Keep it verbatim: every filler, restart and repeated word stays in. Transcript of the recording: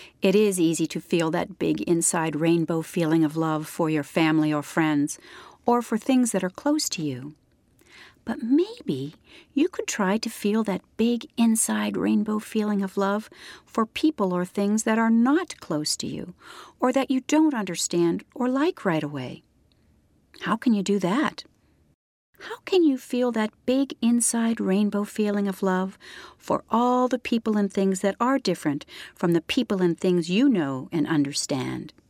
It is easy to feel that big inside rainbow feeling of love for your family or friends, or for things that are close to you. But maybe you could try to feel that big inside rainbow feeling of love for people or things that are not close to you, or that you don't understand or like right away. How can you do that? How can you feel that big inside rainbow feeling of love for all the people and things that are different from the people and things you know and understand?